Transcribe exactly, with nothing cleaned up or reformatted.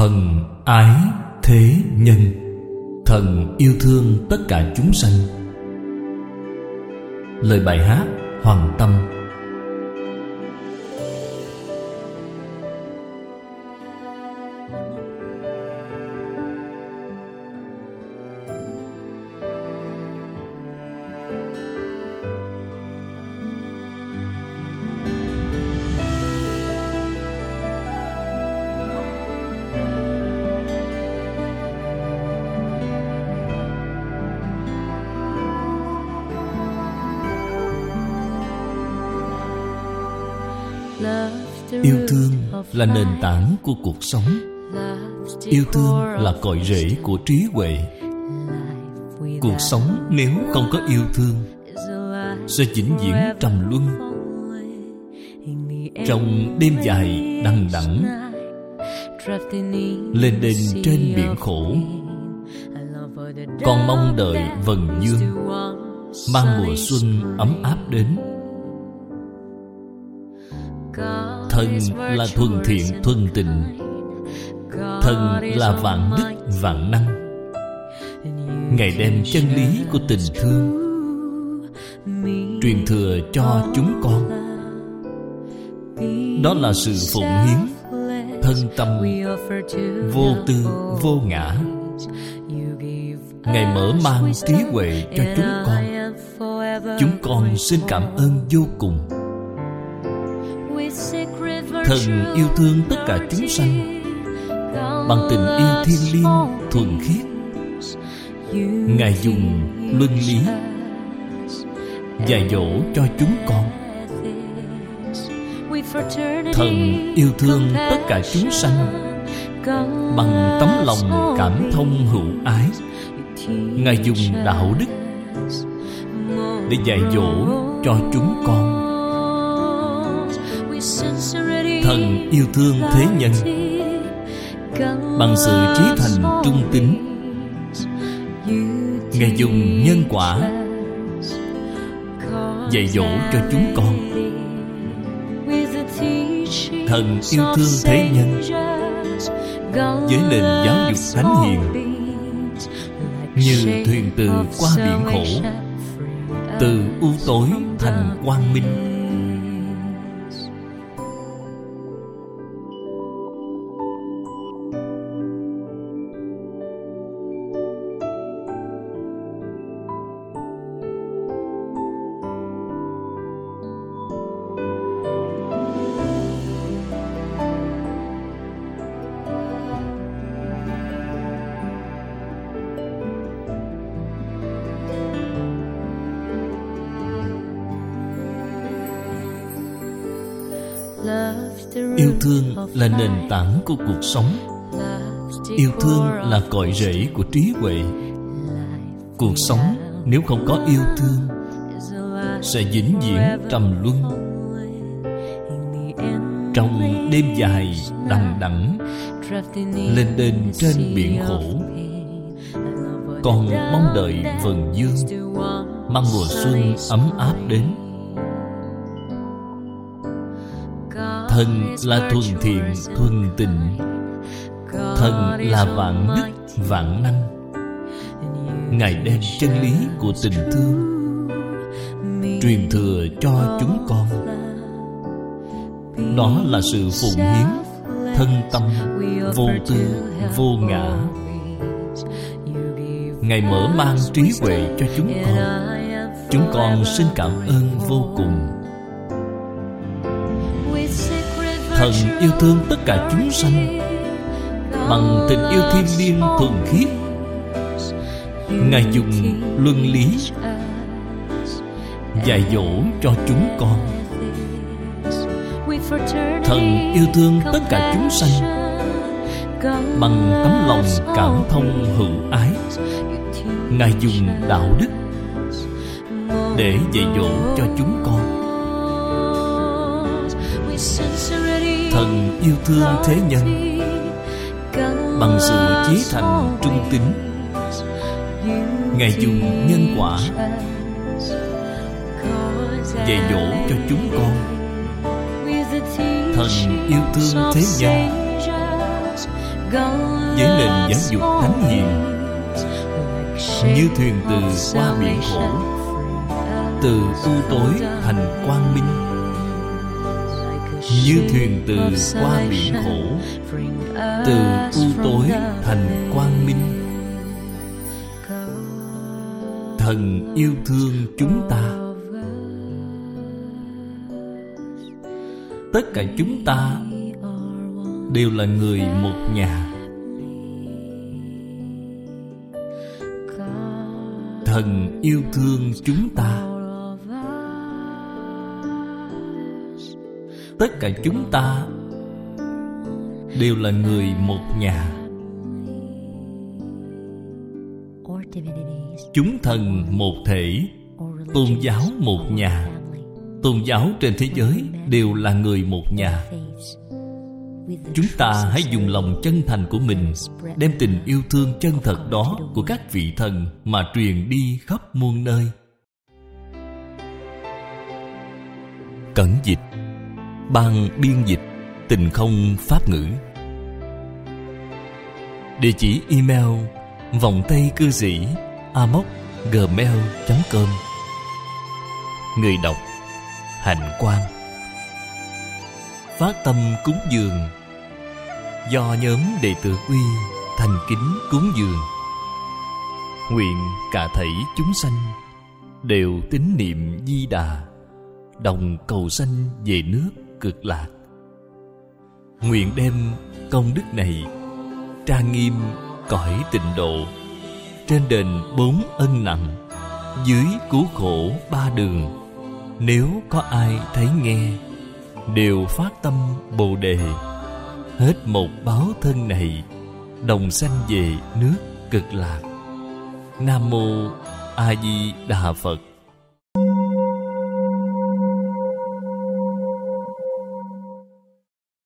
Thần ái thế nhân. Thần yêu thương tất cả chúng sanh. Lời bài hát Hoàng Tâm. Yêu thương là nền tảng của cuộc sống. Yêu thương là cội rễ của trí huệ. Cuộc sống nếu không có yêu thương sẽ vĩnh viễn trầm luân. Trong đêm dài đằng đẵng, lên đên trên biển khổ, con mong đợi vần dương mang mùa xuân ấm áp đến. Thần là thuần thiện thuần tình. Thần là vạn đức vạn năng. Ngài đem chân lý của tình thương truyền thừa cho chúng con. Đó là sự phụng hiến thân tâm vô tư vô ngã. Ngài mở mang trí huệ cho chúng con. Chúng con xin cảm ơn vô cùng. Thần yêu thương tất cả chúng sanh bằng tình yêu thiêng liêng thuần khiết. Ngài dùng luân lý dạy dỗ cho chúng con. Thần yêu thương tất cả chúng sanh bằng tấm lòng cảm thông hữu ái. Ngài dùng đạo đức để dạy dỗ cho chúng con. Thần yêu thương thế nhân bằng sự trí thành trung tín. Ngài dùng nhân quả dạy dỗ cho chúng con. Thần yêu thương thế nhân với nền giáo dục thánh hiền, như thuyền từ qua biển khổ, từ u tối thành quang minh. Yêu thương là nền tảng của cuộc sống. Yêu thương là cội rễ của trí huệ. Cuộc sống nếu không có yêu thương sẽ vĩnh viễn trầm luân. Trong đêm dài đằng đẵng, lên đên trên biển khổ, còn mong đợi vần dương mang mùa xuân ấm áp đến. Thần là thuần thiện thuần tình. Thần là vạn đức vạn năng. Ngài đem chân lý của tình thương truyền thừa cho chúng con. Đó là sự phụng hiến thân tâm vô tư vô ngã. Ngài mở mang trí huệ cho chúng con. Chúng con xin cảm ơn vô cùng. Thần yêu thương tất cả chúng sanh bằng tình yêu thiêng liêng thuần khiết. Ngài dùng luân lý dạy dỗ cho chúng con. Thần yêu thương tất cả chúng sanh bằng tấm lòng cảm thông hữu ái. Ngài dùng đạo đức để dạy dỗ cho chúng con. Thần yêu thương thế nhân bằng sự chí thành trung tín. Ngài dùng nhân quả dạy dỗ cho chúng con. Thần yêu thương thế nhân với nền giáo dục thánh hiền, như thuyền từ qua biển khổ, từ u tối thành quang minh. Như thuyền từ qua biển khổ, từ u tối thành quang minh. Thần yêu thương chúng ta. Tất cả chúng ta đều là người một nhà. Thần yêu thương chúng ta. Tất cả chúng ta đều là người một nhà. Chúng thần một thể, tôn giáo một nhà. Tôn giáo trên thế giới đều là người một nhà. Chúng ta hãy dùng lòng chân thành của mình, đem tình yêu thương chân thật đó của các vị thần mà truyền đi khắp muôn nơi. Cẩn dịch, ban biên dịch Tình Không Pháp Ngữ. Địa chỉ email vòng tay cư sĩ a m o c gmail chấm com. Người đọc Hạnh Quang. Phát tâm cúng dường do nhóm đệ tử Quy thành kính cúng dường. Nguyện cả thảy chúng sanh đều tín niệm Di Đà, đồng cầu sanh về nước Cực Lạc. Nguyện đem công đức này trang nghiêm cõi Tịnh Độ, trên đền bốn ân nặng, dưới cứu khổ ba đường. Nếu có ai thấy nghe, đều phát tâm Bồ Đề, hết một báo thân này, đồng sanh về nước Cực Lạc. Nam mô A Di Đà Phật.